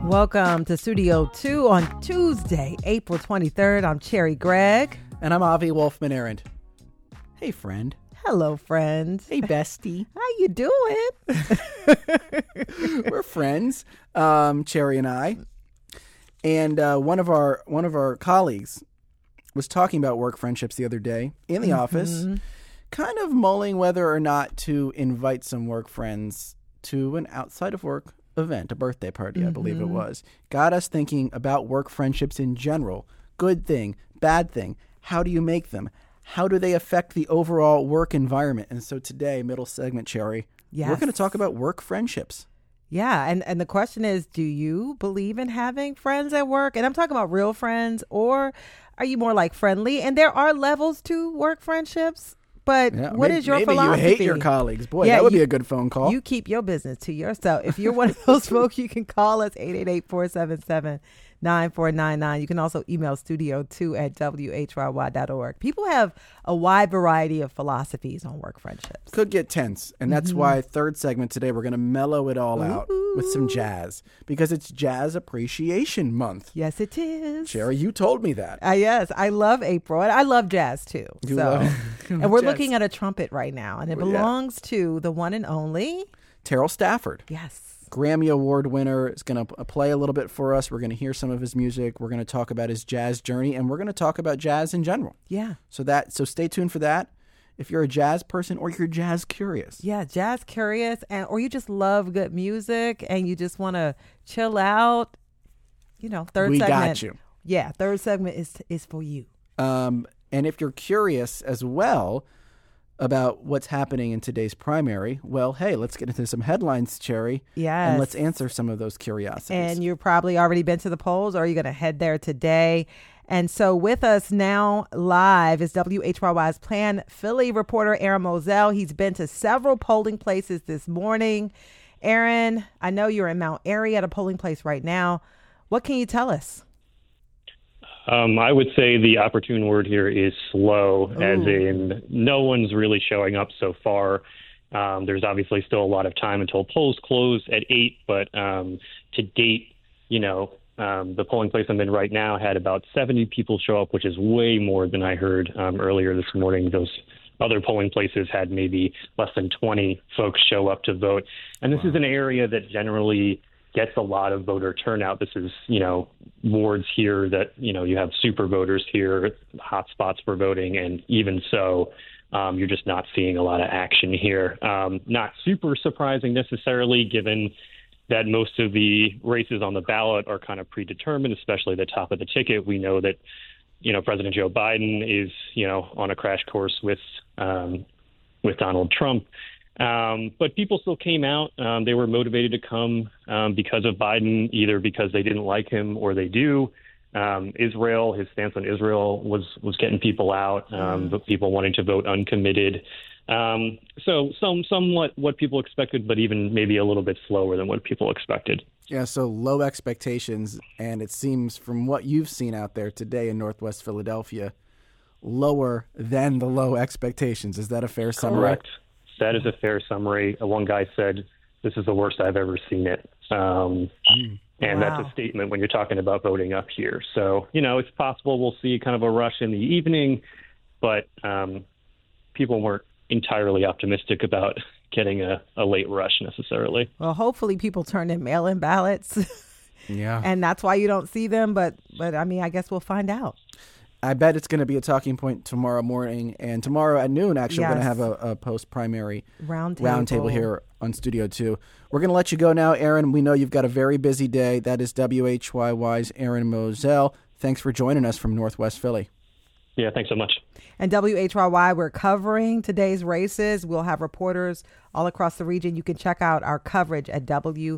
Welcome to Studio 2 on Tuesday, April 23rd. I'm Cherry Gregg. And I'm Avi Wolfman Errand. Hey, friend. Hello, friend. Hey, bestie. How you doing? We're friends, Cherry and I. And one of our colleagues was talking about work friendships the other day in the office, kind of mulling whether or not to invite some work friends to an outside of work event, a birthday party, I believe it was. Got us thinking about work friendships in general. Good thing, bad thing. How do you make them? How do they affect the overall work environment? And so today, middle segment, Cherry, we're going to talk about work friendships. Yeah, and the question is, do you believe in having friends at work? And I'm talking about real friends, or are you more like friendly? And there are levels to work friendships. But what is your philosophy? Maybe you hate your colleagues. Boy, that would be a good phone call. You keep your business to yourself. If you're one of those folks, you can call us 888-477-9499. You can also email studio2@whyy.org. People have a wide variety of philosophies on work friendships. Could get tense. And that's why third segment today, we're going to mellow it all out with some jazz. Because it's Jazz Appreciation Month. Yes, it is. Cherry, you told me that. Yes, I love April. And I love jazz, too. And we're jazz. looking at a trumpet right now. And it belongs to the one and only Terrell Stafford. Yes. Grammy Award winner is going to play a little bit for us. We're going to hear some of his music. We're going to talk about his jazz journey, and we're going to talk about jazz in general. Yeah. So stay tuned for that. If you're a jazz person or you're jazz curious. Yeah, jazz curious, or you just love good music and you just want to chill out, third we segment. Got you. Yeah, third segment is for you. And if you're curious as well about what's happening in today's primary, well, hey, let's get into some headlines, Cherry. Yes. And let's answer some of those curiosities. And you've probably already been to the polls, or are you going to head there today? And so with us now live is WHYY's Plan Philly reporter, Aaron Moselle. He's been to several polling places this morning. Aaron, I know you're in Mount Airy at a polling place right now. What can you tell us? I would say the opportune word here is slow, as in no one's really showing up so far. There's obviously still a lot of time until polls close at 8, but to date, the polling place I'm in right now had about 70 people show up, which is way more than I heard earlier this morning. Those other polling places had maybe less than 20 folks show up to vote. And this is an area that generally gets a lot of voter turnout. This is, wards here that, you have super voters here, hot spots for voting. And even so, you're just not seeing a lot of action here. Not super surprising necessarily, given that most of the races on the ballot are kind of predetermined, especially the top of the ticket. We know that, President Joe Biden is, on a crash course with Donald Trump. But people still came out. They were motivated to come because of Biden, either because they didn't like him or they do. Israel, his stance on Israel was getting people out, but people wanting to vote uncommitted. So somewhat what people expected, but even maybe a little bit slower than what people expected. Yeah, so low expectations, and it seems from what you've seen out there today in Northwest Philadelphia, lower than the low expectations. Is that a fair summary? Correct. That is a fair summary. One guy said, "This is the worst I've ever seen it." And that's a statement when you're talking about voting up here. So, it's possible we'll see kind of a rush in the evening, but people weren't entirely optimistic about getting a late rush necessarily. Well, hopefully people turn in mail-in ballots. Yeah. And that's why you don't see them. But I mean, I guess we'll find out. I bet it's going to be a talking point tomorrow morning. And tomorrow at noon, actually, we're going to have a post-primary roundtable here on Studio 2. We're going to let you go now, Aaron. We know you've got a very busy day. That is WHYY's Aaron Moselle. Thanks for joining us from Northwest Philly. Yeah, thanks so much. And WHYY, we're covering today's races. We'll have reporters all across the region. You can check out our coverage at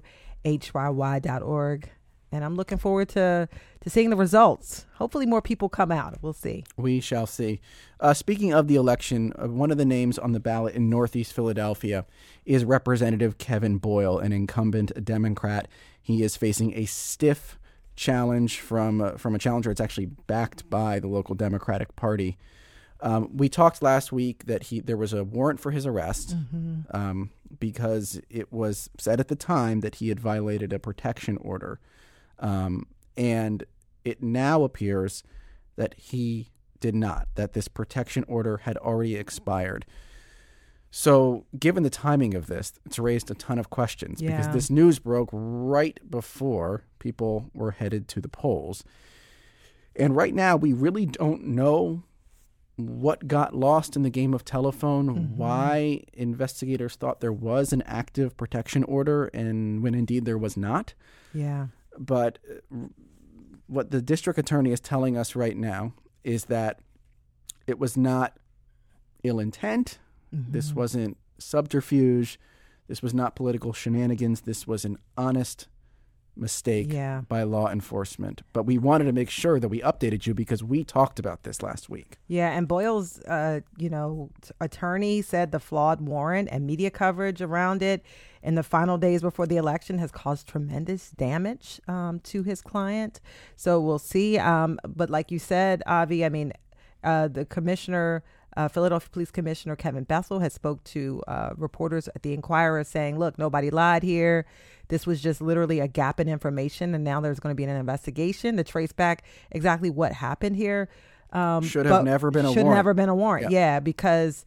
WHYY.org. And I'm looking forward to seeing the results. Hopefully more people come out. We'll see. We shall see. Speaking of the election, one of the names on the ballot in Northeast Philadelphia is Representative Kevin Boyle, an incumbent Democrat. He is facing a stiff challenge from a challenger that's actually backed by the local Democratic Party. We talked last week that there was a warrant for his arrest because it was said at the time that he had violated a protection order. And it now appears that he did not, that this protection order had already expired. So given the timing of this, it's raised a ton of questions because this news broke right before people were headed to the polls. And right now, we really don't know what got lost in the game of telephone, why investigators thought there was an active protection order and when indeed there was not. Yeah. But what the district attorney is telling us right now is that it was not ill intent. This wasn't subterfuge. This was not political shenanigans. This was an honest mistake by law enforcement. But we wanted to make sure that we updated you because we talked about this last week. Yeah, and Boyle's, attorney said the flawed warrant and media coverage around it in the final days before the election has caused tremendous damage to his client. So we'll see. But like you said, Avi, I mean, the commissioner, Philadelphia Police Commissioner Kevin Bethel, has spoke to reporters at the Inquirer saying, look, nobody lied here. This was just literally a gap in information. And now there's going to be an investigation to trace back exactly what happened here. Should have never been a warrant. Should never been a warrant. Yeah, because,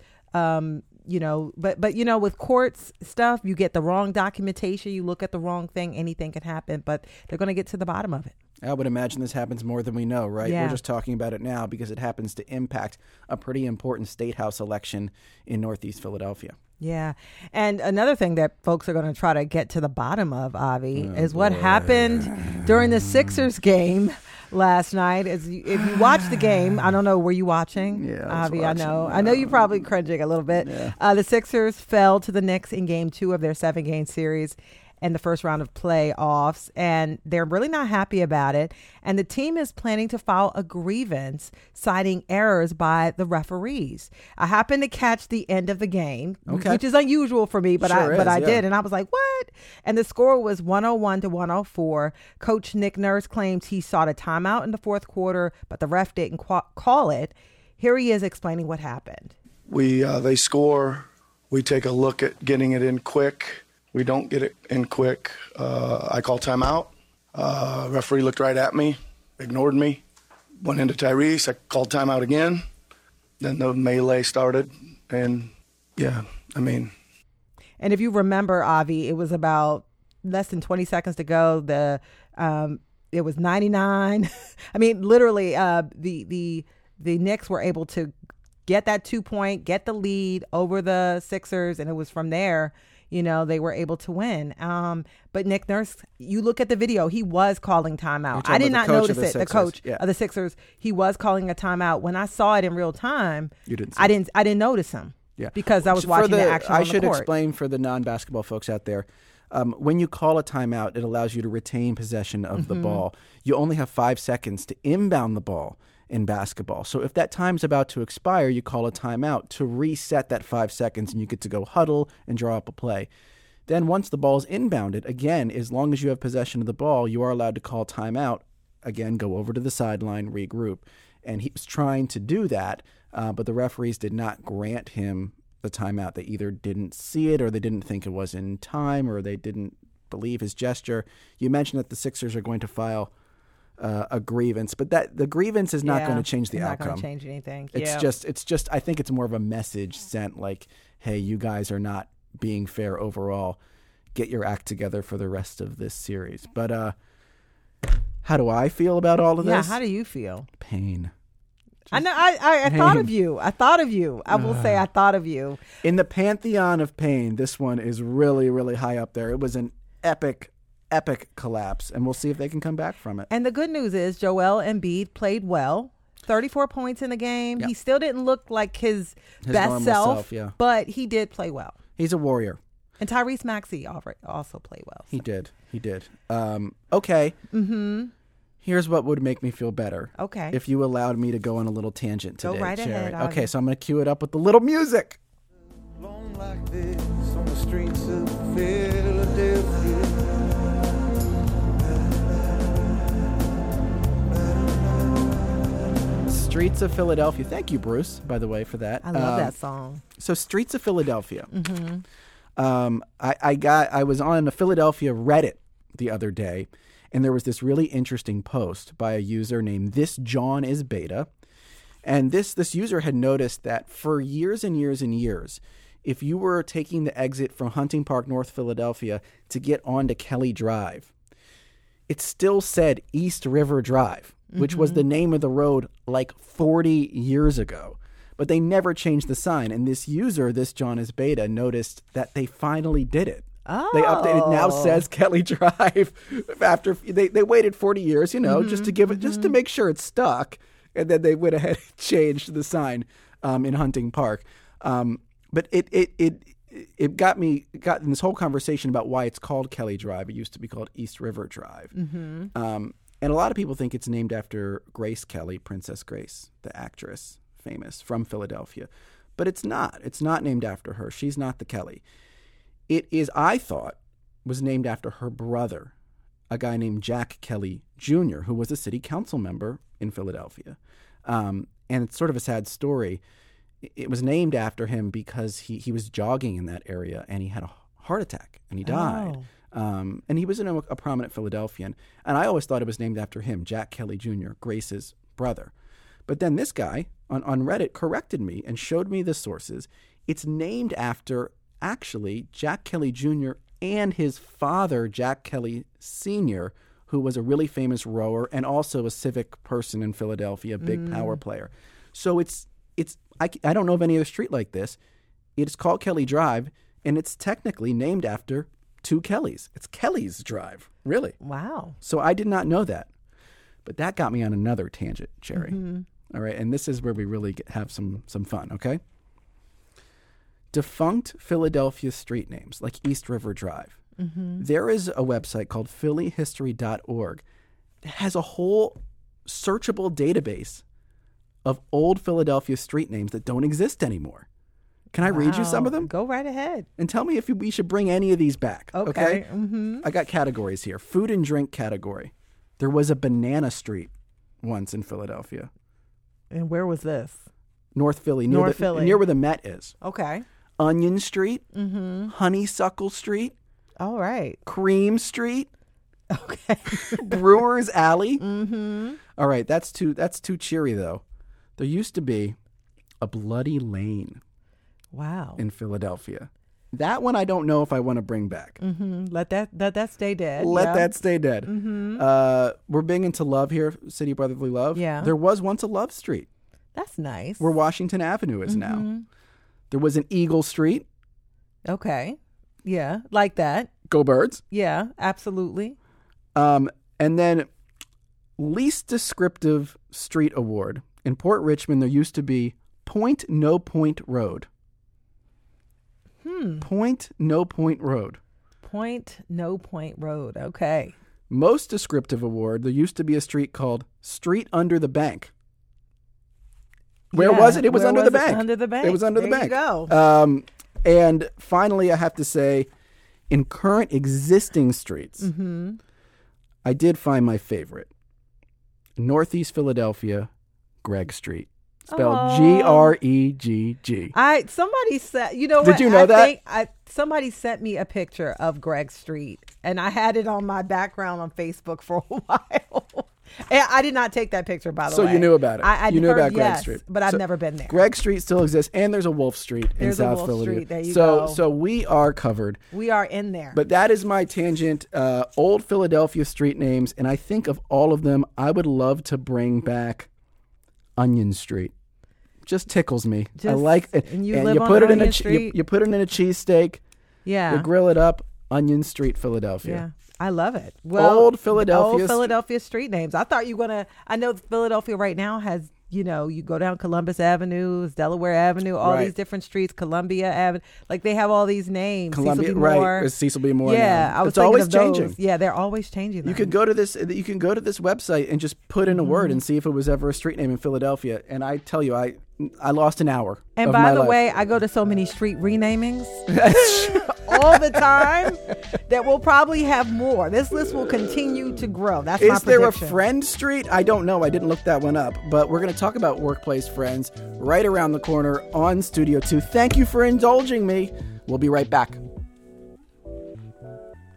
with courts stuff, you get the wrong documentation. You look at the wrong thing. Anything can happen. But they're going to get to the bottom of it. I would imagine this happens more than we know, right? Yeah. We're just talking about it now because it happens to impact a pretty important state house election in Northeast Philadelphia. Yeah. And another thing that folks are going to try to get to the bottom of, Avi, is what happened during the Sixers game last night. If you watch the game, I don't know, were you watching? Yeah, Avi, I know. I know you're probably cringing a little bit. Yeah. The Sixers fell to the Knicks in game 2 of their 7-game series in the first round of playoffs, and they're really not happy about it. And the team is planning to file a grievance citing errors by the referees. I happened to catch the end of the game, which is unusual for me, but I did, and I was like, what? And the score was 101-104. Coach Nick Nurse claims he sought a timeout in the fourth quarter, but the ref didn't call it. Here he is explaining what happened. They score. We take a look at getting it in quick. We don't get it in quick. I call timeout. Referee looked right at me, ignored me, went into Tyrese. I called timeout again. Then the melee started. And, And if you remember, Avi, it was about less than 20 seconds to go. It was 99. I mean, literally, the Knicks were able to get that 2-point, get the lead over the Sixers, and it was from there they were able to win. But Nick Nurse, you look at the video, he was calling timeout. I did not notice it. The coach of the Sixers, he was calling a timeout. When I saw it in real time, I didn't notice him. Yeah, because I was watching the action on the court. I should explain for the non-basketball folks out there. When you call a timeout, it allows you to retain possession of the ball. You only have 5 seconds to inbound the ball in basketball. So if that time's about to expire, you call a timeout to reset that 5 seconds, and you get to go huddle and draw up a play. Then once the ball's inbounded, again, as long as you have possession of the ball, you are allowed to call timeout. Again, go over to the sideline, regroup. And he was trying to do that, but the referees did not grant him the timeout. They either didn't see it, or they didn't think it was in time, or they didn't believe his gesture. You mentioned that the Sixers are going to file a grievance, but that the grievance is not going to change the outcome. Not going to change anything. It's just. I think it's more of a message sent, like, "Hey, you guys are not being fair overall. Get your act together for the rest of this series." But how do I feel about all of this? Yeah, how do you feel? Pain. I know. I thought of you. I will say I thought of you. In the pantheon of pain, this one is really, really high up there. It was an epic collapse, and we'll see if they can come back from it. And the good news is Joel Embiid played well. 34 points in the game. Yep. He still didn't look like his best self, but he did play well. He's a warrior. And Tyrese Maxey also played well. So. He did. Okay. Mm-hmm. Here's what would make me feel better. Okay. If you allowed me to go on a little tangent today, go right Cherry. ahead. Okay, so I'm going to cue it up with the little music. Long like this on the streets of Philadelphia. Streets of Philadelphia. Thank you, Bruce, by the way, for that. I love that song. So Streets of Philadelphia. Mm-hmm. I was on a Philadelphia Reddit the other day, And there was this really interesting post by a user named This John is Beta. And this user had noticed that for years and years and years, if you were taking the exit from Hunting Park, North Philadelphia to get onto Kelly Drive, it still said East River Drive, which was the name of the road like 40 years ago. But they never changed the sign. And this user, This John is Beta, noticed that they finally did it. Oh. They updated. It now says Kelly Drive. After they waited 40 years, just to give it, just to make sure it stuck. And then they went ahead and changed the sign in Hunting Park. But it got in this whole conversation about why it's called Kelly Drive. It used to be called East River Drive. And a lot of people think it's named after Grace Kelly, Princess Grace, the actress, famous from Philadelphia. But it's not. It's not named after her. She's not the Kelly. It is, I thought, was named after her brother, a guy named Jack Kelly Jr., who was a city council member in Philadelphia. And it's sort of a sad story. It was named after him because he was jogging in that area and he had a heart attack and he died. And he was a prominent Philadelphian. And I always thought it was named after him, Jack Kelly Jr., Grace's brother. But then this guy on Reddit corrected me and showed me the sources. It's named after, actually, Jack Kelly Jr. and his father, Jack Kelly Sr., who was a really famous rower and also a civic person in Philadelphia, a big power player. So I don't know of any other street like this. It's called Kelly Drive, and it's technically named after two Kellys. It's Kelly's Drive, really. Wow. So I did not know that. But that got me on another tangent, Cherry. All right, and this is where we really have some fun, okay? Defunct Philadelphia street names, like East River Drive. There is a website called phillyhistory.org that has a whole searchable database of old Philadelphia street names that don't exist anymore. Can I read you some of them? Go right ahead. And tell me if we should bring any of these back. Okay. I got categories here. Food and drink category. There was a Banana Street once in Philadelphia. And where was this? North Philly. Philly. Near where the Met is. Okay. Onion Street. Honeysuckle Street. All right. Cream Street. Okay. Brewer's Alley. All right, that's too cheery though. There used to be a Bloody Lane. Wow. In Philadelphia. That one I don't know if I want to bring back. Let that stay dead. Let that stay dead. We're big into love here, City of Brotherly Love. Yeah. There was once a Love Street. That's nice. Where Washington Avenue is now. There was an Eagle Street. Okay. Yeah, like that. Go Birds. Yeah, absolutely. And then least descriptive street award. In Port Richmond, there used to be Point No Point Road. Point No Point Road. Point No Point Road. Okay. Most descriptive award, there used to be a street called Street Under the Bank. Where was it? It was under the bank. Under the bank. It was under the bank. There you go. And finally, I have to say, in current existing streets, I did find my favorite. Northeast Philadelphia, Gregg Street. Spelled G-R-E-G-G. Somebody said, you know what? Did you know that? Somebody sent me a picture of Gregg Street, and I had it on my background on Facebook for a while. And I did not take that picture, by the way. So you knew about it. You knew about Gregg yes, Street. But I've never been there. Gregg Street still exists, and there's a Wolf Street in South Philadelphia. Street. There you go. So we are covered. We are in there. But that is my tangent. Old Philadelphia street names, and I think of all of them, I would love to bring back Onion Street. Just tickles me. I like it. And you put it in a Street. You put it in a cheesesteak. Yeah. You grill it up. Onion Street, Philadelphia. Yeah. I love it. Well, old Philadelphia street names. I thought you were going to, I know Philadelphia right now has, you go down Columbus Avenue, Delaware Avenue, all these different streets, Columbia Avenue. Like they have all these names. Columbia, Cecil B. Moore. Right. Cecil B. Moore. Yeah. Now. It's always changing. Yeah. They're always changing them. You can go to this website and just put in a word and see if it was ever a street name in Philadelphia. And I tell you, I lost an hour. And by the way, I go to so many street renamings all the time that we'll probably have more. This list will continue to grow. That's my prediction. Is there a Friend Street? I don't know. I didn't look that one up. But we're going to talk about workplace friends right around the corner on Studio 2. Thank you for indulging me. We'll be right back.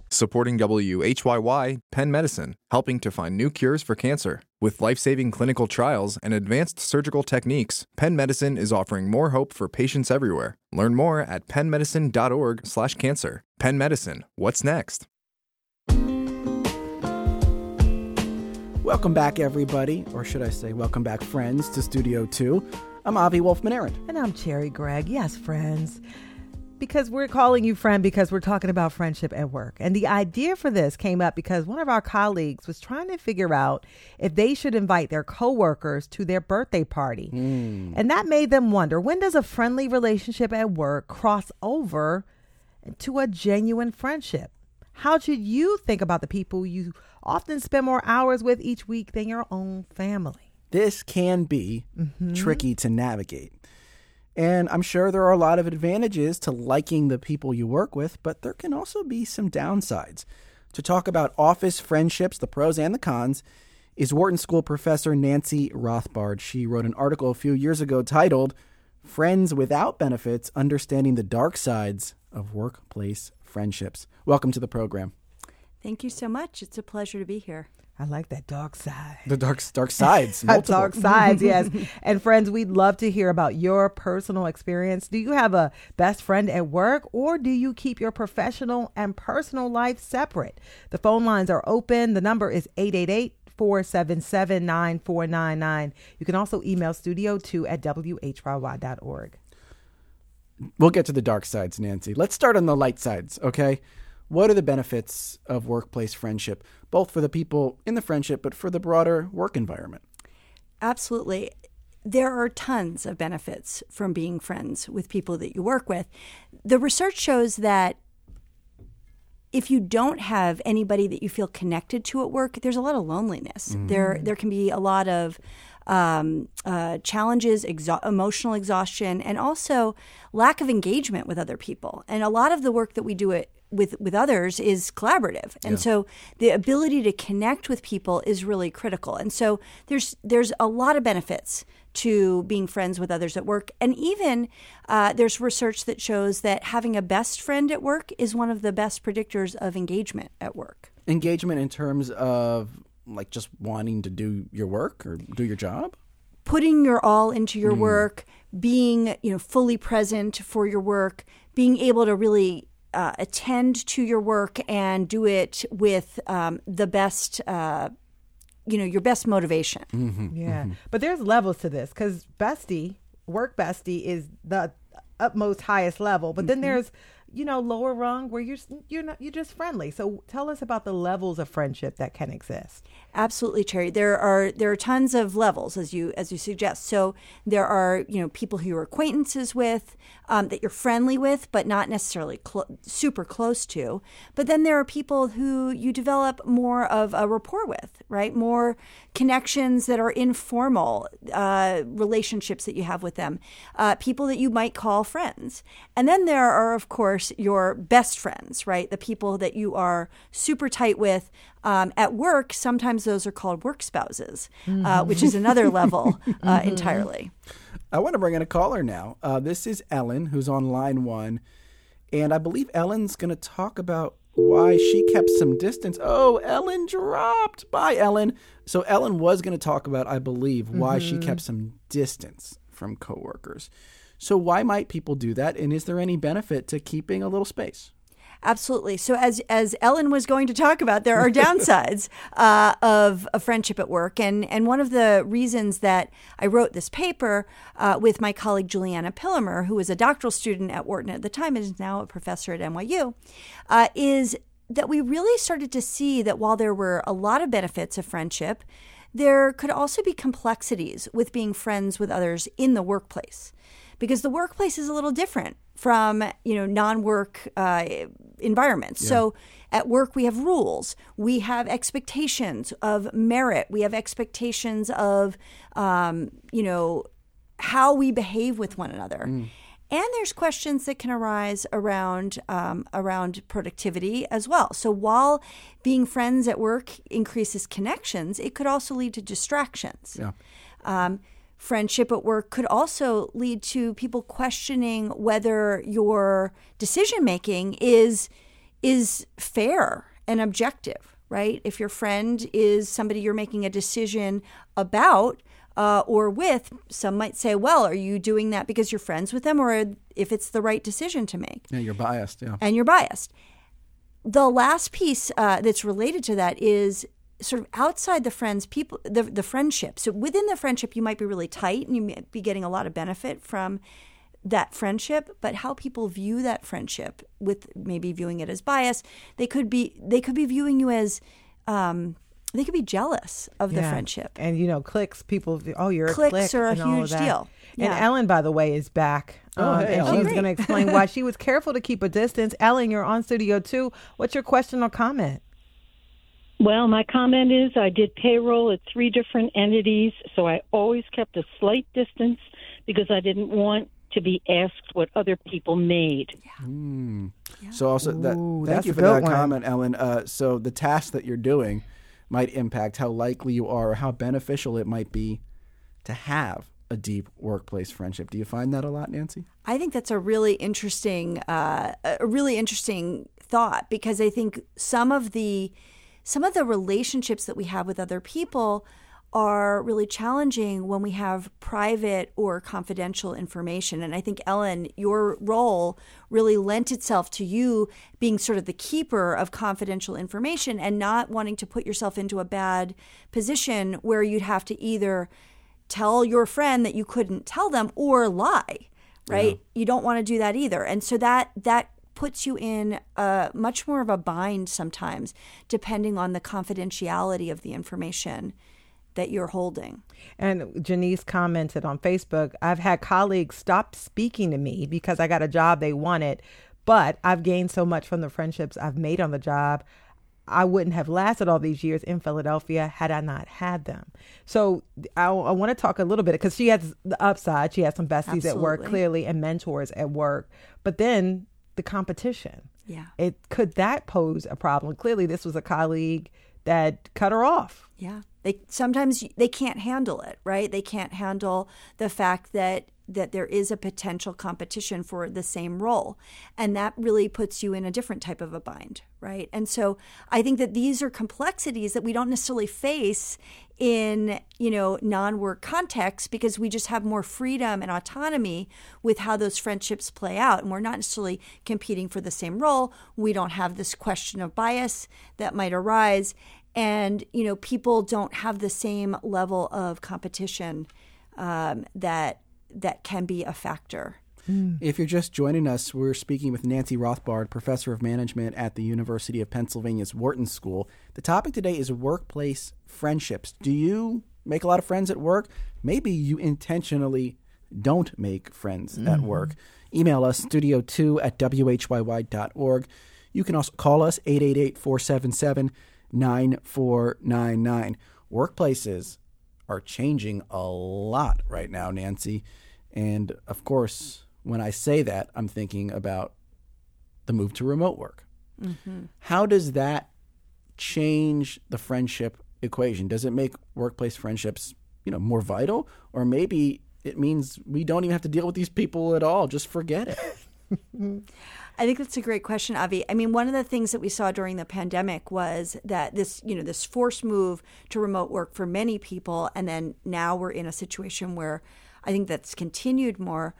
Supporting WHYY, Penn Medicine, helping to find new cures for cancer. With life-saving clinical trials and advanced surgical techniques, Penn Medicine is offering more hope for patients everywhere. Learn more at pennmedicine.org/cancer. Penn Medicine, what's next? Welcome back, everybody, or should I say welcome back, friends, to Studio 2. I'm Avi Wolfman-Arent. And I'm Cherry Gregg. Yes, friends. Because we're calling you friend because we're talking about friendship at work. And the idea for this came up because one of our colleagues was trying to figure out if they should invite their coworkers to their birthday party. And that made them wonder, when does a friendly relationship at work cross over to a genuine friendship? How should you think about the people you often spend more hours with each week than your own family? This can be tricky to navigate. And I'm sure there are a lot of advantages to liking the people you work with, but there can also be some downsides. To talk about office friendships, the pros and the cons, is Wharton School professor Nancy Rothbard. She wrote an article a few years ago titled, Friends Without Benefits, Understanding the Dark Sides of Workplace Friendships. Welcome to the program. Thank you so much. It's a pleasure to be here. I like that dark side. The dark sides. Multiple. Dark sides, yes. And friends, we'd love to hear about your personal experience. Do you have a best friend at work, or do you keep your professional and personal life separate? The phone lines are open. The number is 888-477-9499. You can also email studio2@whyy.org. We'll get to the dark sides, Nancy. Let's start on the light sides, okay? What are the benefits of workplace friendship, both for the people in the friendship, but for the broader work environment? Absolutely. There are tons of benefits from being friends with people that you work with. The research shows that if you don't have anybody that you feel connected to at work, there's a lot of loneliness. There can be a lot of challenges, emotional exhaustion, and also lack of engagement with other people. And a lot of the work that we do with others is collaborative. And so the ability to connect with people is really critical. And so there's a lot of benefits to being friends with others at work. And even there's research that shows that having a best friend at work is one of the best predictors of engagement at work. Engagement in terms of like just wanting to do your work or do your job? Putting your all into your work, being fully present for your work, being able to really attend to your work and do it with the best, your best motivation. Yeah. But there's levels to this because work bestie is the utmost highest level. But then there's, lower rung where you're just friendly. So tell us about the levels of friendship that can exist. Absolutely, Cherry. There are tons of levels, as you suggest. So there are people who you're acquaintances with, that you're friendly with, but not necessarily super close to. But then there are people who you develop more of a rapport with, right? More connections that are informal, relationships that you have with them, people that you might call friends. And then there are, of course, your best friends, right? The people that you are super tight with. At work, sometimes those are called work spouses, which is another level entirely. I want to bring in a caller now. This is Ellen, who's on line 1. And I believe Ellen's going to talk about why she kept some distance. Oh, Ellen dropped. Bye, Ellen. So Ellen was going to talk about, I believe, why she kept some distance from coworkers. So why might people do that? And is there any benefit to keeping a little space? Absolutely. So as Ellen was going to talk about, there are downsides of a friendship at work. And one of the reasons that I wrote this paper with my colleague Juliana Pillemer, who was a doctoral student at Wharton at the time and is now a professor at NYU, is that we really started to see that while there were a lot of benefits of friendship, there could also be complexities with being friends with others in the workplace. Because the workplace is a little different from, non-work environments. Yeah. So at work, we have rules. We have expectations of merit. We have expectations of, how we behave with one another. And there's questions that can arise around productivity as well. So while being friends at work increases connections, it could also lead to distractions. Yeah. Friendship at work could also lead to people questioning whether your decision making is is fair and objective, right? If your friend is somebody you're making a decision about or with, some might say, well, are you doing that because you're friends with them, or if it's the right decision to make? Yeah, you're biased, yeah. And you're biased. The last piece that's related to that is sort of outside the friends, people, the friendship. So within the friendship, you might be really tight and you might be getting a lot of benefit from that friendship, but how people view that friendship, with maybe viewing it as bias, they could be viewing you as they could be jealous of the friendship. And cliques, people, you're a cliques clique, are a and all of huge that. deal. And Ellen, by the way, is back. Hey, and Ellen. she's going to explain why she was careful to keep a distance. Ellen, you're on Studio 2. What's your question or comment? Well, my comment is I did payroll at 3 different entities, so I always kept a slight distance because I didn't want to be asked what other people made. So also, Ooh, thank that's you a for good that one. comment, Ellen. So the task that you're doing might impact how likely you are or how beneficial it might be to have a deep workplace friendship. Do you find that a lot, Nancy? I think that's a really interesting thought, because I think some of the relationships that we have with other people are really challenging when we have private or confidential information. And I think, Ellen, your role really lent itself to you being sort of the keeper of confidential information and not wanting to put yourself into a bad position where you'd have to either tell your friend that you couldn't tell them or lie, right? You don't want to do that either. And so that puts you in much more of a bind sometimes, depending on the confidentiality of the information that you're holding. And Janice commented on Facebook, I've had colleagues stop speaking to me because I got a job they wanted, but I've gained so much from the friendships I've made on the job. I wouldn't have lasted all these years in Philadelphia had I not had them. So I want to talk a little bit, because she has the upside. She has some besties at work, Absolutely. clearly, and mentors at work. But then the competition. Yeah. Could that pose a problem? Clearly, this was a colleague that cut her off. Yeah. Sometimes they can't handle it, right? They can't handle the fact that there is a potential competition for the same role. And that really puts you in a different type of a bind, right? And so I think that these are complexities that we don't necessarily face in, non-work contexts, because we just have more freedom and autonomy with how those friendships play out. And we're not necessarily competing for the same role. We don't have this question of bias that might arise. And, people don't have the same level of competition that can be a factor. If you're just joining us, we're speaking with Nancy Rothbard, professor of management at the University of Pennsylvania's Wharton School. The topic today is workplace friendships. Do you make a lot of friends at work? Maybe you intentionally don't make friends at work. Email us, studio2@whyy.org. You can also call us, 888-477-9499. Workplaces are changing a lot right now, Nancy. And of course, when I say that, I'm thinking about the move to remote work. Mm-hmm. How does that change the friendship equation? Does it make workplace friendships, more vital? Or maybe it means we don't even have to deal with these people at all. Just forget it. I think that's a great question, Avi. I mean, one of the things that we saw during the pandemic was that this forced move to remote work for many people, and then now we're in a situation where I think that's continued more.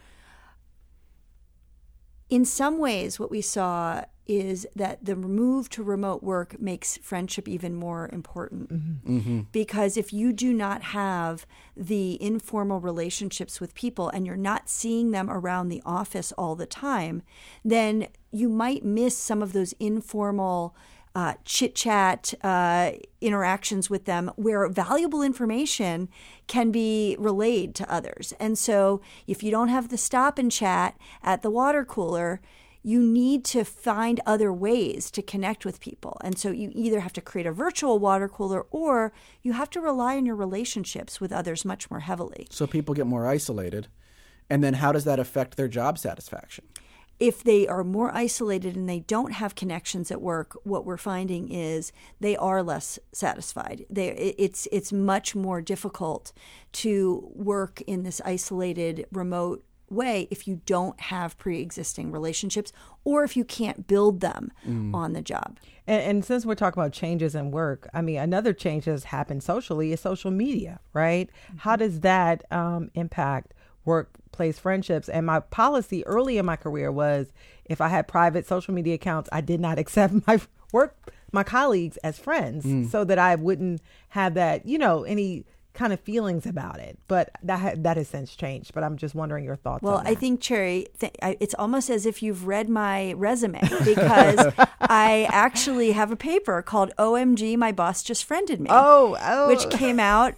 In some ways, what we saw is that the move to remote work makes friendship even more important. Mm-hmm. Because if you do not have the informal relationships with people and you're not seeing them around the office all the time, then you might miss some of those informal chit-chat interactions with them where valuable information can be relayed to others. And so if you don't have the stop and chat at the water cooler, you need to find other ways to connect with people. And so you either have to create a virtual water cooler or you have to rely on your relationships with others much more heavily. So people get more isolated. And then how does that affect their job satisfaction? If they are more isolated and they don't have connections at work, what we're finding is they are less satisfied. It's much more difficult to work in this isolated, remote way if you don't have pre-existing relationships or if you can't build them on the job. And since we're talking about changes in work, I mean, another change that's happened socially is social media, right? How does that impact workplace friendships? And my policy early in my career was if I had private social media accounts, I did not accept my colleagues as friends so that I wouldn't have that, any kind of feelings about it. But that has since changed. But I'm just wondering your thoughts on that. Well, I think, Cherry, it's almost as if you've read my resume because I actually have a paper called OMG, My Boss Just Friended Me, which came out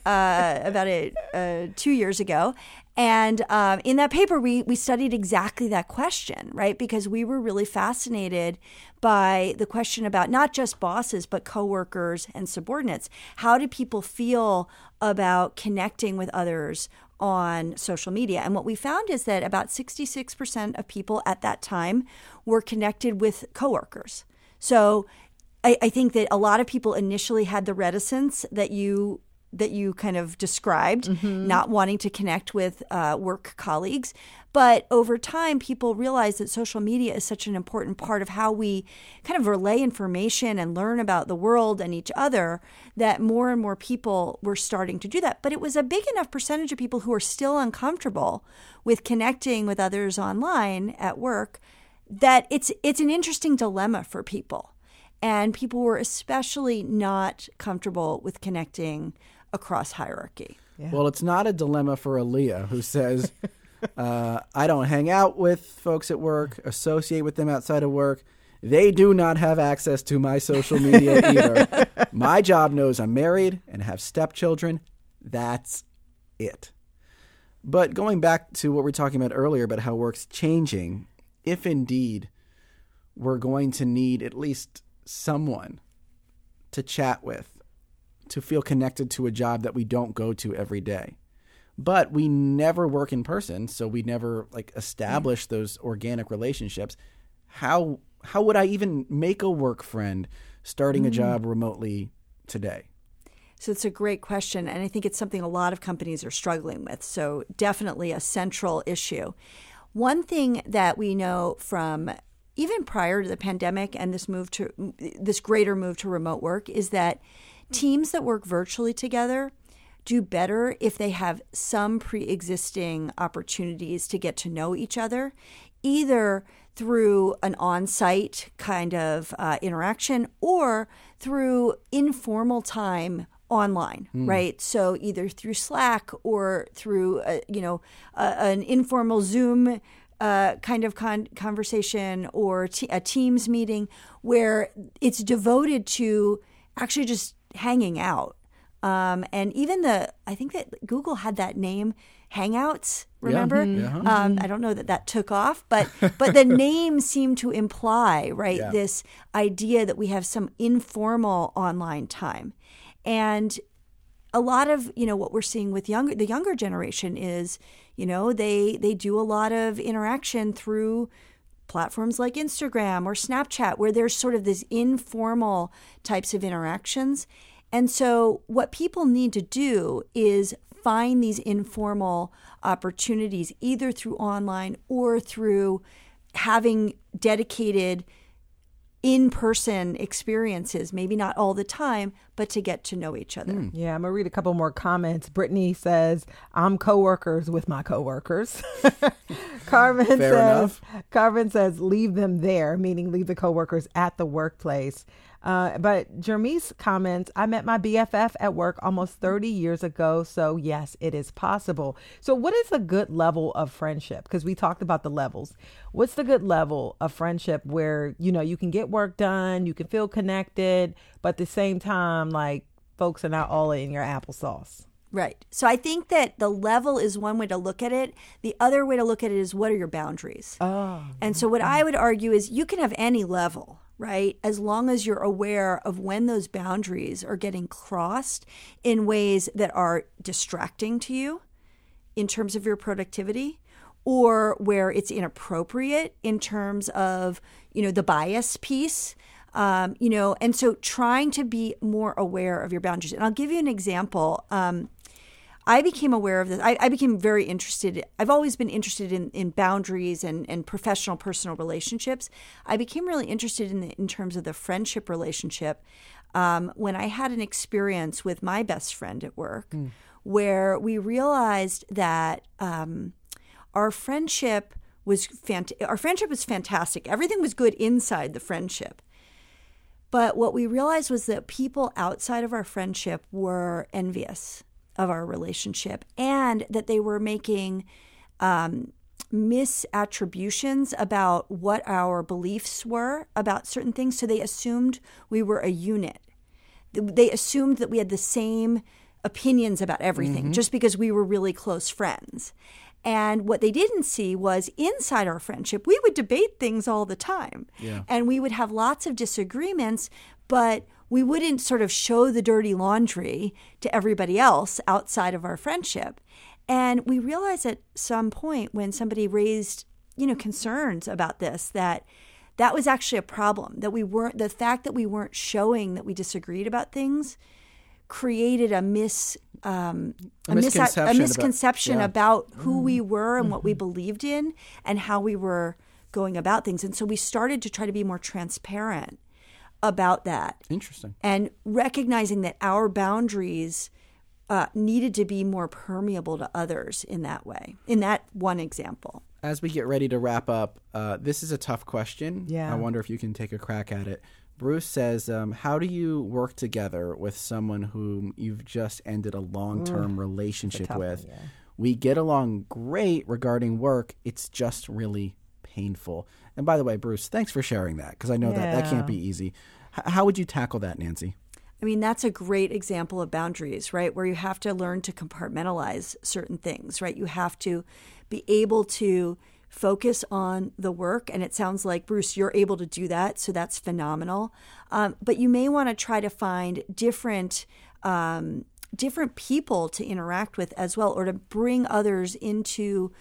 about 2 years ago. And in that paper, we studied exactly that question, right? Because we were really fascinated by the question about not just bosses, but coworkers and subordinates. How do people feel about connecting with others on social media? And what we found is that about 66% of people at that time were connected with coworkers. So I think that a lot of people initially had the reticence that you kind of described, not wanting to connect with work colleagues. But over time, people realized that social media is such an important part of how we kind of relay information and learn about the world and each other that more and more people were starting to do that. But it was a big enough percentage of people who are still uncomfortable with connecting with others online at work that it's an interesting dilemma for people. And people were especially not comfortable with connecting across hierarchy. Yeah. Well, it's not a dilemma for Aaliyah, who says, I don't hang out with folks at work, associate with them outside of work. They do not have access to my social media either. My job knows I'm married and have stepchildren. That's it. But going back to what we were talking about earlier about how work's changing, if indeed we're going to need at least someone to chat with, to feel connected to a job that we don't go to every day. But we never work in person, so we never establish those organic relationships. How would I even make a work friend starting a job remotely today? So it's a great question, and I think it's something a lot of companies are struggling with. So definitely a central issue. One thing that we know from even prior to the pandemic and this greater move to remote work is that teams that work virtually together do better if they have some pre-existing opportunities to get to know each other, either through an on-site kind of interaction or through informal time online, right? So either through Slack or through an informal Zoom kind of conversation or a Teams meeting where it's devoted to actually just hanging out. And even I think that Google had that name, Hangouts, remember? Yeah. I don't know that took off, but the name seemed to imply, right, this idea that we have some informal online time. And a lot of, what we're seeing with the younger generation is, they do a lot of interaction through platforms like Instagram or Snapchat, where there's sort of this informal types of interactions. And so what people need to do is find these informal opportunities, either through online or through having dedicated in-person experiences, maybe not all the time, but to get to know each other. Yeah, I'm going to read a couple more comments. Brittany says, I'm coworkers with my coworkers. Carmen says, leave them there, meaning leave the coworkers at the workplace. But Jermise comments, I met my BFF at work almost 30 years ago. So yes, it is possible. So what is a good level of friendship? Because we talked about the levels. What's the good level of friendship where, you can get work done, you can feel connected, but at the same time, folks are not all in your applesauce? Right. So I think that the level is one way to look at it. The other way to look at it is, what are your boundaries? And so what I would argue is you can have any level, right? As long as you're aware of when those boundaries are getting crossed in ways that are distracting to you in terms of your productivity, or where it's inappropriate in terms of, the bias piece, and so trying to be more aware of your boundaries. And I'll give you an example. I became aware of this. I became very interested. I've always been interested in boundaries and professional, personal relationships. I became really interested in terms of the friendship relationship when I had an experience with my best friend at work where we realized that our friendship was fantastic. Everything was good inside the friendship. But what we realized was that people outside of our friendship were envious of our relationship, and that they were making misattributions about what our beliefs were about certain things. So they assumed we were a unit. They assumed that we had the same opinions about everything just because we were really close friends. And what they didn't see was inside our friendship, we would debate things all the time. Yeah. And we would have lots of disagreements, but we wouldn't sort of show the dirty laundry to everybody else outside of our friendship. And we realized at some point when somebody raised, concerns about this, that was actually a problem, that the fact that we weren't showing that we disagreed about things created a misconception about who we were and what we believed in and how we were going about things. And so we started to try to be more transparent about that. Interesting. And recognizing that our boundaries needed to be more permeable to others in that way, in that one example. As we get ready to wrap up, this is a tough question. Yeah. I wonder if you can take a crack at it. Bruce says, how do you work together with someone whom you've just ended a long-term relationship with? Yeah. We get along great regarding work. It's just really painful. And by the way, Bruce, thanks for sharing that, because I know that can't be easy. How would you tackle that, Nancy? I mean, that's a great example of boundaries, right? Where you have to learn to compartmentalize certain things, right? You have to be able to focus on the work. And it sounds like, Bruce, you're able to do that. So that's phenomenal. But you may want to try to find different people to interact with as well, or to bring others into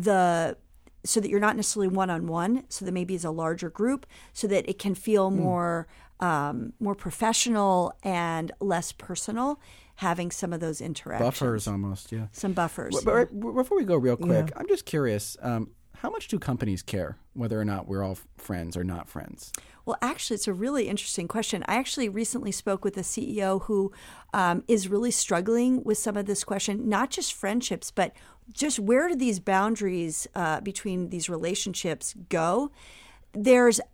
so that you're not necessarily one-on-one, so that maybe it's a larger group, so that it can feel more professional and less personal, having some of those interactions. Buffers almost, yeah. Some buffers. But before we go real quick, I'm just curious, how much do companies care whether or not we're all friends or not friends? Well, actually, it's a really interesting question. I actually recently spoke with a CEO who is really struggling with some of this question, not just friendships, but just where do these boundaries between these relationships go? There was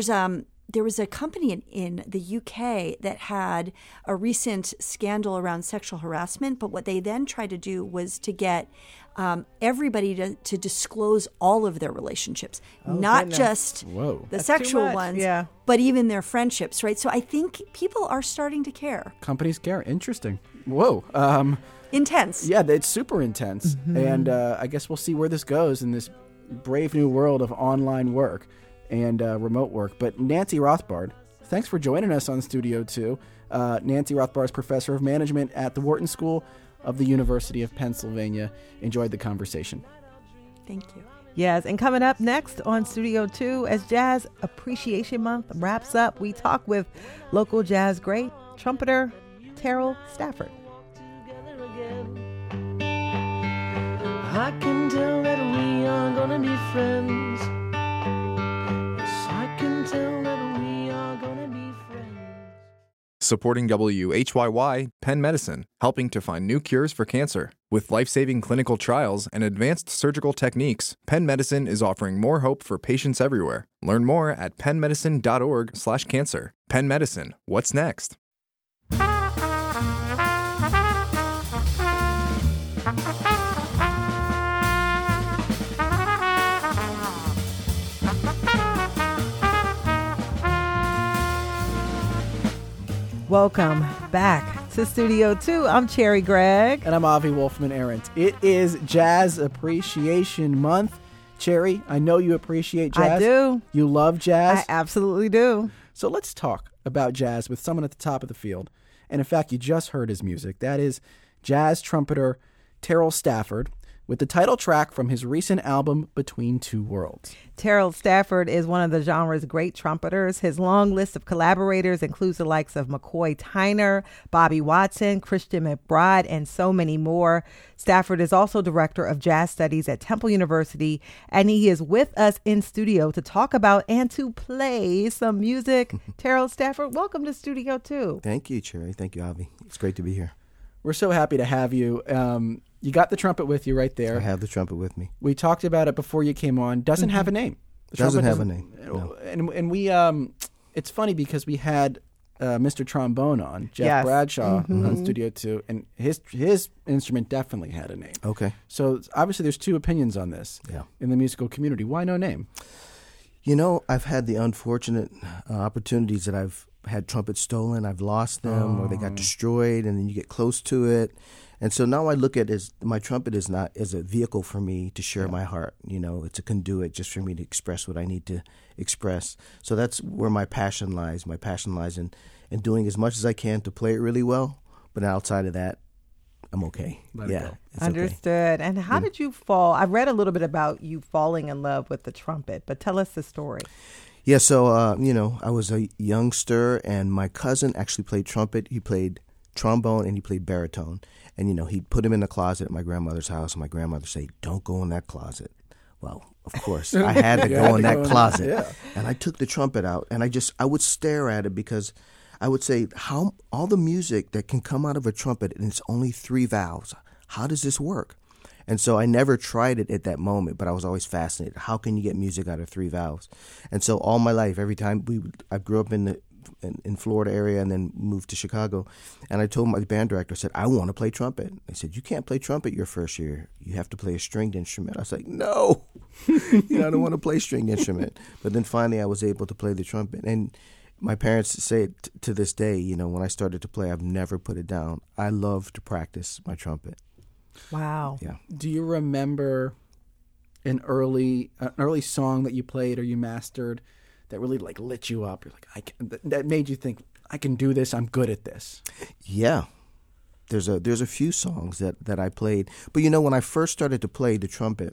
a company in the UK that had a recent scandal around sexual harassment, but what they then tried to do was to get everybody to disclose all of their relationships, not just the sexual ones, but even their friendships, right? So I think people are starting to care. Companies care. Interesting. Whoa. Intense. Yeah, it's super intense. And I guess we'll see where this goes in this brave new world of online work and remote work. But Nancy Rothbard, thanks for joining us on Studio 2. Nancy Rothbard is professor of management at the Wharton School of the University of Pennsylvania. Enjoyed the conversation. Thank you. Yes, and coming up next on Studio 2, as Jazz Appreciation Month wraps up, we talk with local jazz great trumpeter Terrell Stafford. I can tell that we are gonna be friends. I can tell that we are gonna be friends. Supporting WHYY, Penn Medicine, helping to find new cures for cancer. With life-saving clinical trials and advanced surgical techniques, Penn Medicine is offering more hope for patients everywhere. Learn more at pennmedicine.org/cancer. Penn Medicine, what's next? Welcome back to Studio 2. I'm Cherry Gregg. And I'm Avi Wolfman Arendt. It is Jazz Appreciation Month. Cherry, I know you appreciate jazz. I do. You love jazz. I absolutely do. So let's talk about jazz with someone at the top of the field. And in fact, you just heard his music. That is jazz trumpeter Terrell Stafford with the title track from his recent album, Between Two Worlds. Terrell Stafford is one of the genre's great trumpeters. His long list of collaborators includes the likes of McCoy Tyner, Bobby Watson, Christian McBride, and so many more. Stafford is also director of jazz studies at Temple University, and he is with us in studio to talk about and to play some music. Terrell Stafford, welcome to Studio 2. Thank you, Cherry. Thank you, Avi. It's great to be here. We're so happy to have you. You got the trumpet with you right there. I have the trumpet with me. We talked about it before you came on. Doesn't have a name. The Doesn't trumpet have a name. No. And we, it's funny because we had Mr. Trombone on, Jeff Yes. Bradshaw, on Studio 2, and his instrument definitely had a name. Okay. So obviously there's two opinions on this Yeah. in the musical community. Why no name? You know, I've had the unfortunate opportunities that I've had trumpets stolen. I've lost them or they got destroyed, and then you get close to it. And so now I look at it as my trumpet is not as a vehicle for me to share my heart. You know, it's a conduit just for me to express what I need to express. So that's where my passion lies. My passion lies in doing as much as I can to play it really well. But outside of that, I'm okay. Let it go. It's Understood. And how did you fall? I read a little bit about you falling in love with the trumpet, but tell us the story. Yeah, so, you know, I was a youngster, and my cousin actually played trumpet. He played trombone, and he played baritone. And, you know, he'd put him in the closet at my grandmother's house, and my grandmother would say, "Don't go in that closet." Well, of course, I had to go in that closet. Yeah. And I took the trumpet out, and I would stare at it because I would say, how all the music that can come out of a trumpet, and it's only 3 valves, how does this work? And so I never tried it at that moment, but I was always fascinated. How can you get music out of 3 valves? And so all my life, every time I grew up in Florida area and then moved to Chicago, and I told my band director, I said, I want to play trumpet. They said, you can't play trumpet your first year. You have to play a stringed instrument. I was like, no, I don't want to play stringed instrument. But then finally I was able to play the trumpet. And my parents say it to this day, you know, when I started to play, I've never put it down. I love to practice my trumpet. Wow. Yeah. Do you remember an early song that you played or you mastered that really like lit you up? You're like, that made you think, I can do this. I'm good at this. Yeah. There's a few songs that I played. But, you know, when I first started to play the trumpet,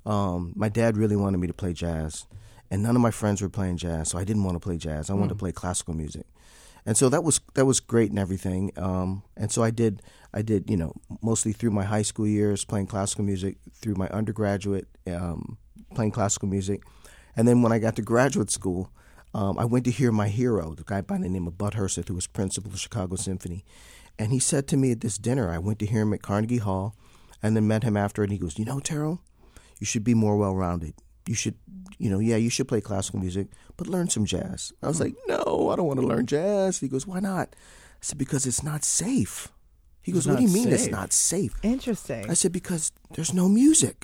my dad really wanted me to play jazz. And none of my friends were playing jazz, so I didn't want to play jazz. I wanted to play classical music. And so that was great and everything. And so I did, you know, mostly through my high school years playing classical music, through my undergraduate playing classical music. And then when I got to graduate school, I went to hear my hero, the guy by the name of Bud Herseth, who was principal of Chicago Symphony. And he said to me at this dinner, I went to hear him at Carnegie Hall and then met him after, and he goes, you know, Terrell, you should be more well-rounded. You should, you know, you should play classical music, but learn some jazz. I was like, no, I don't want to learn jazz. He goes, why not? I said, because it's not safe. He goes, what do you mean it's not safe? Interesting. I said, because there's no music.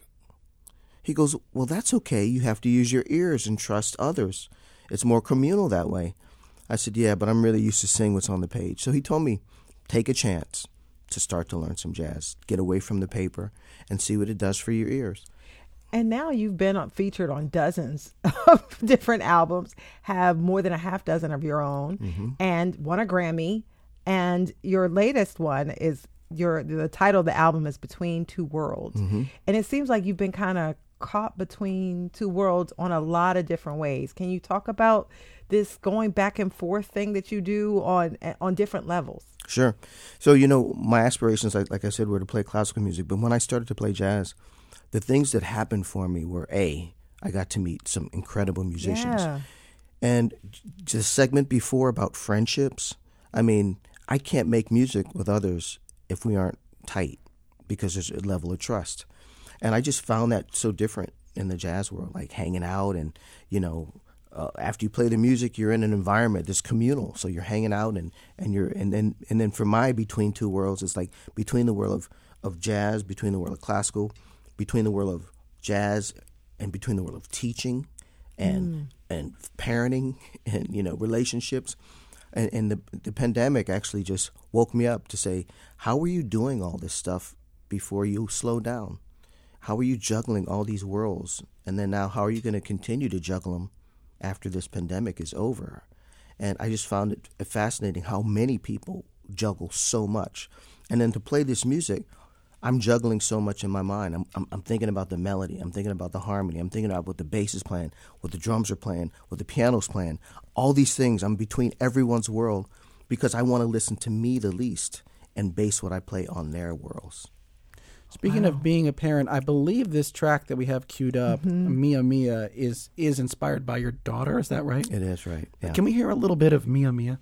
He goes, well, that's okay. You have to use your ears and trust others. It's more communal that way. I said, yeah, but I'm really used to seeing what's on the page. So he told me, take a chance to start to learn some jazz. Get away from the paper and see what it does for your ears. And now you've been featured on dozens of different albums, have more than a half dozen of your own, and won a Grammy. And your latest one is the title of the album is Between Two Worlds. And it seems like you've been kind of caught between two worlds on a lot of different ways. Can you talk about this going back and forth thing that you do on different levels? Sure. So, you know, my aspirations, like I said, were to play classical music. But when I started to play jazz, the things that happened for me were, I got to meet some incredible musicians. Yeah. And the segment before about friendships, I mean, I can't make music with others if we aren't tight because there's a level of trust. And I just found that so different in the jazz world, like hanging out and, you know, after you play the music, you're in an environment that's communal. So you're hanging out and then for my Between Two Worlds, it's like between the world of jazz, between the world of classical, between the world of jazz and between the world of teaching and parenting and, you know, relationships. And the pandemic actually just woke me up to say, how are you doing all this stuff before you slow down? How are you juggling all these worlds? And then now, how are you going to continue to juggle them after this pandemic is over? And I just found it fascinating how many people juggle so much. And then to play this music, I'm juggling so much in my mind. I'm thinking about the melody. I'm thinking about the harmony. I'm thinking about what the bass is playing, what the drums are playing, what the piano's playing. All these things. I'm between everyone's world because I want to listen to me the least and base what I play on their worlds. Speaking of being a parent, I believe this track that we have queued up, Mia Mia, is inspired by your daughter. Is that right? It is, right. Yeah. Can we hear a little bit of Mia Mia?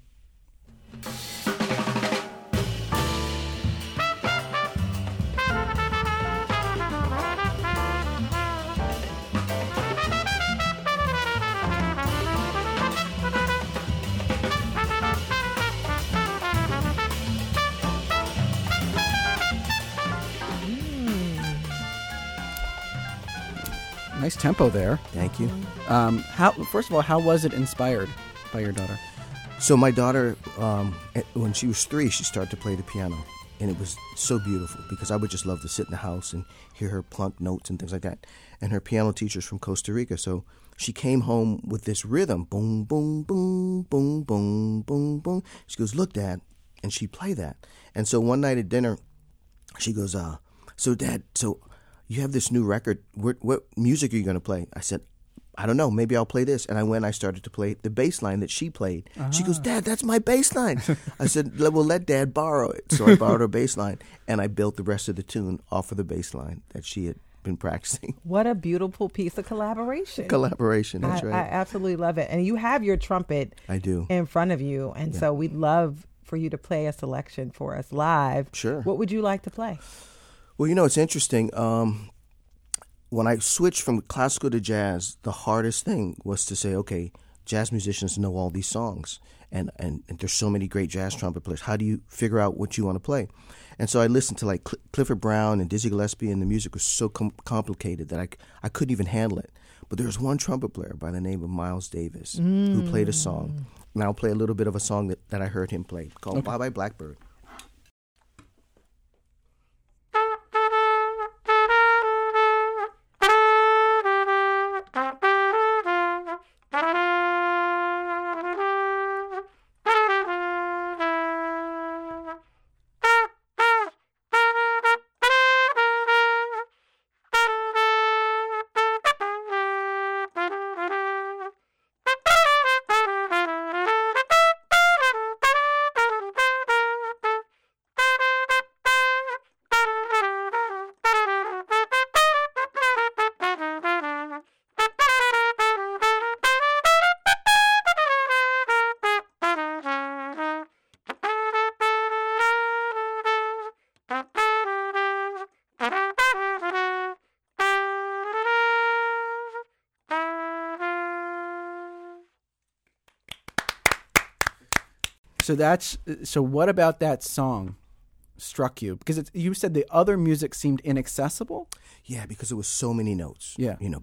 Nice tempo there. Thank you. First of all, how was it inspired by your daughter? So my daughter, when she was 3, she started to play the piano. And it was so beautiful because I would just love to sit in the house and hear her plunk notes and things like that. And her piano teacher's from Costa Rica. So she came home with this rhythm. Boom, boom, boom, boom, boom, boom, boom. She goes, "Look, Dad." And she'd play that. And so one night at dinner, she goes, "So, Dad, you have this new record. What music are you going to play?" I said, "I don't know. Maybe I'll play this." And I started to play the bass line that she played. She goes, "Dad, that's my bass line." I said, "Well, let Dad borrow it." So I borrowed her bass line, and I built the rest of the tune off of the bass line that she had been practicing. What a beautiful piece of collaboration. Collaboration, that's right. I absolutely love it. And you have your trumpet I do. in front of you. And so we'd love for you to play a selection for us live. Sure. What would you like to play? Well, it's interesting. When I switched from classical to jazz, the hardest thing was to say, okay, jazz musicians know all these songs, and there's so many great jazz trumpet players. How do you figure out what you want to play? And so I listened to like Clifford Brown and Dizzy Gillespie, and the music was so complicated that I couldn't even handle it. But there was one trumpet player by the name of Miles Davis who played a song. And I'll play a little bit of a song that I heard him play called Bye Bye Blackbird. So what about that song struck you? Because you said the other music seemed inaccessible? Yeah, because it was so many notes. Yeah. It's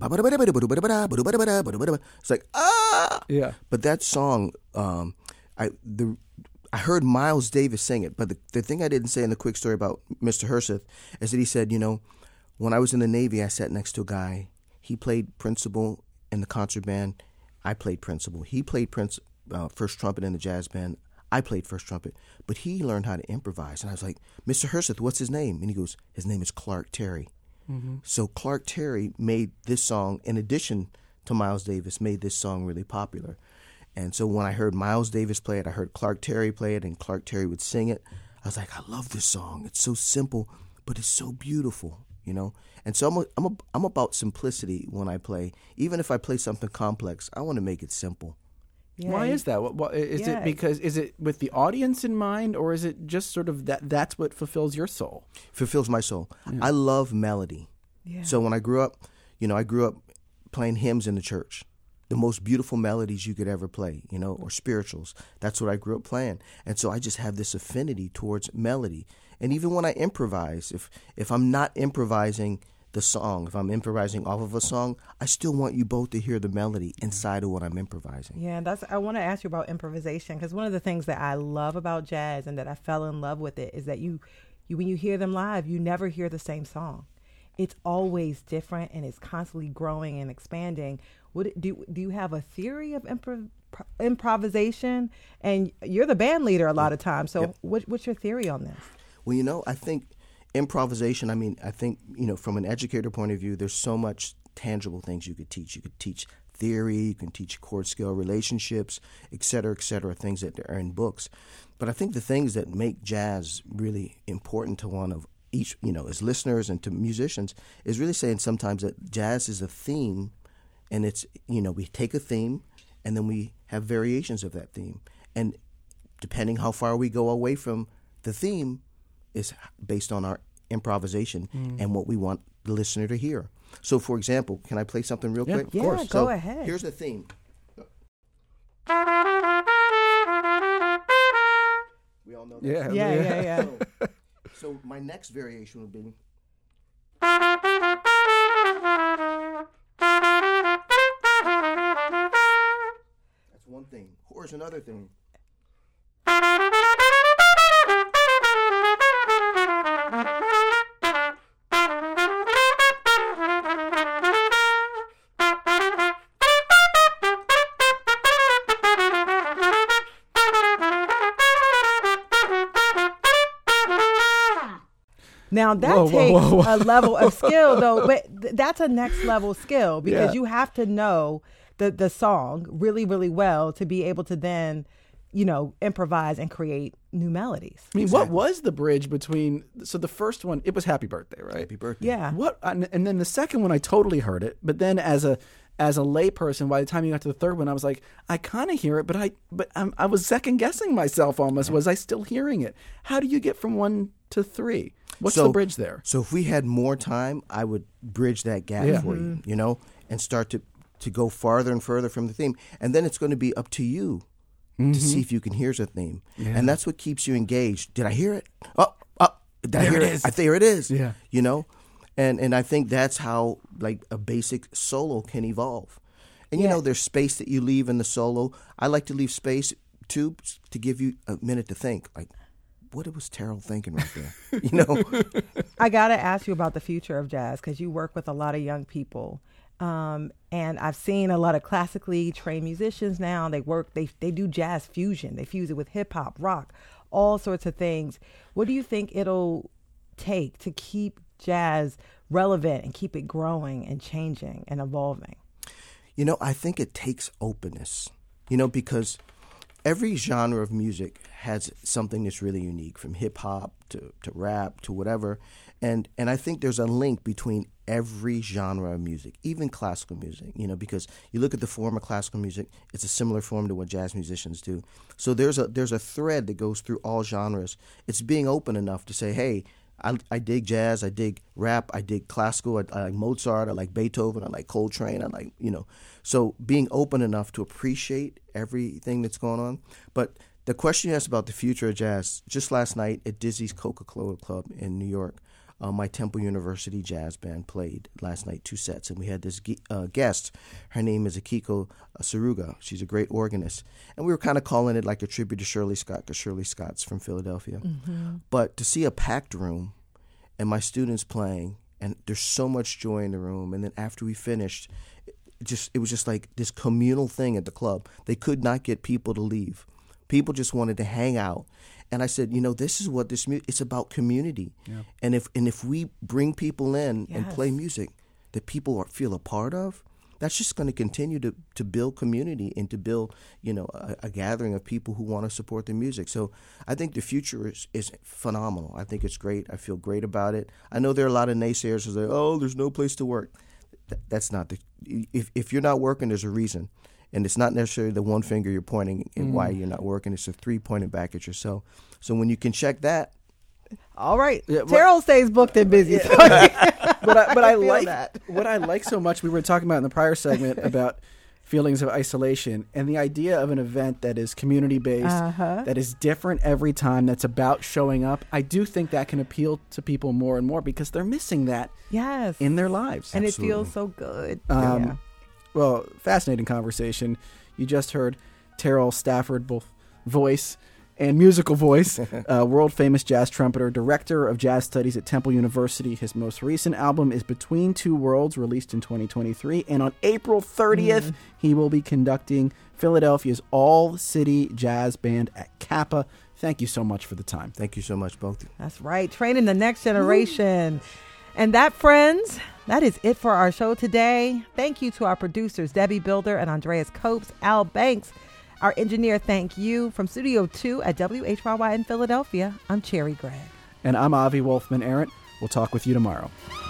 like, ah! Yeah. But that song, I heard Miles Davis sing it, but the thing I didn't say in the quick story about Mr. Herseth is that he said, when I was in the Navy, I sat next to a guy. He played principal in the concert band. I played principal. He played first trumpet in the jazz band. I played first trumpet, but he learned how to improvise. And I was like, "Mr. Herseth, what's his name?" And he goes, "His name is Clark Terry." Mm-hmm. So Clark Terry made this song, in addition to Miles Davis, made this song really popular. And so when I heard Miles Davis play it, I heard Clark Terry play it, and Clark Terry would sing it. I was like, I love this song. It's so simple, but it's so beautiful, And so I'm about simplicity when I play. Even if I play something complex, I want to make it simple. Yeah. Why is that? It because is it with the audience in mind, or is it just sort of that's what fulfills your soul? Fulfills my soul. Yeah. I love melody. Yeah. So when I grew up, I grew up playing hymns in the church. The most beautiful melodies you could ever play, or spirituals. That's what I grew up playing. And so I just have this affinity towards melody. And even when I improvise, if I'm not improvising the song, if I'm improvising off of a song, I still want you both to hear the melody inside of what I'm improvising. Yeah, I want to ask you about improvisation, because one of the things that I love about jazz and that I fell in love with it is that you when you hear them live, you never hear the same song. It's always different, and it's constantly growing and expanding. Do you have a theory of improvisation? And you're the band leader a lot of times, so what's your theory on this? Well, I think improvisation, I mean, I think, from an educator point of view, there's so much tangible things you could teach. You could teach theory, you can teach chord scale relationships, et cetera, things that are in books. But I think the things that make jazz really important to one of each, as listeners and to musicians, is really saying sometimes that jazz is a theme, and it's, we take a theme and then we have variations of that theme. And depending how far we go away from the theme is based on our improvisation and what we want the listener to hear. So, for example, can I play something real quick? Of course. Go ahead. Here's the theme. We all know that. Yeah. So my next variation would be. That's one thing. Here's another thing. Now that takes a level of skill, though, but that's a next level skill because you have to know the song really, really well to be able to then, improvise and create new melodies. I mean, what was the bridge between? So the first one, it was "Happy Birthday," right? Happy Birthday. Yeah. And then the second one, I totally heard it, but then as a layperson, by the time you got to the third one, I was like, I kind of hear it, but I was second guessing myself almost. Was I still hearing it? How do you get from 1 to 3? What's the bridge there? So if we had more time, I would bridge that gap for you, and start to go farther and further from the theme. And then it's going to be up to you to see if you can hear the theme. Yeah. And that's what keeps you engaged. Did I hear it? Oh, did I hear it? There it is. Yeah. And I think that's how like a basic solo can evolve. And there's space that you leave in the solo. I like to leave space too to give you a minute to think. Like, what was Terrell thinking right there? I got to ask you about the future of jazz because you work with a lot of young people. And I've seen a lot of classically trained musicians now. They do jazz fusion. They fuse it with hip hop, rock, all sorts of things. What do you think it'll take to keep jazz relevant and keep it growing and changing and evolving? I think it takes openness, because every genre of music has something that's really unique, from hip hop to rap to whatever. And I think there's a link between every genre of music, even classical music, because you look at the form of classical music, it's a similar form to what jazz musicians do. So there's a thread that goes through all genres. It's being open enough to say, hey, I dig jazz, I dig rap, I dig classical, I like Mozart, I like Beethoven, I like Coltrane, I like, So being open enough to appreciate everything that's going on. But the question you asked about the future of jazz, just last night at Dizzy's Coca-Cola Club in New York, my Temple University jazz band played last night 2 sets, and we had this guest. Her name is Akiko Saruga. She's a great organist. And we were kind of calling it like a tribute to Shirley Scott, because Shirley Scott's from Philadelphia. Mm-hmm. But to see a packed room and my students playing, and there's so much joy in the room, and then after we finished, it was just like this communal thing at the club. They could not get people to leave. People just wanted to hang out. And I said, this is what this music, it's about community. Yeah. And if we bring people in and play music that people feel a part of, that's just going to continue to build community and to build, a gathering of people who want to support the music. So I think the future is phenomenal. I think it's great. I feel great about it. I know there are a lot of naysayers who say, oh, there's no place to work. That's not if you're not working, there's a reason. And it's not necessarily the one finger you're pointing and why you're not working. It's a 3 pointing back at yourself. So when you can check that. All right. Terrell stays booked and busy. So but I like that. What I like so much, we were talking about in the prior segment about feelings of isolation and the idea of an event that is community-based, that is different every time, that's about showing up. I do think that can appeal to people more and more because they're missing that in their lives. And Absolutely. It feels so good. Well, fascinating conversation. You just heard Terrell Stafford voice and musical voice, world-famous jazz trumpeter, director of jazz studies at Temple University. His most recent album is Between Two Worlds, released in 2023. And on April 30th, he will be conducting Philadelphia's All-City Jazz Band at Kappa. Thank you so much for the time. Thank you so much, both. That's right. Training the next generation. And that, friends, that is it for our show today. Thank you to our producers, Debbie Builder and Andreas Copes, Al Banks. Our engineer, thank you. From Studio 2 at WHYY in Philadelphia, I'm Cherry Gregg. And I'm Avi Wolfman-Arent. We'll talk with you tomorrow.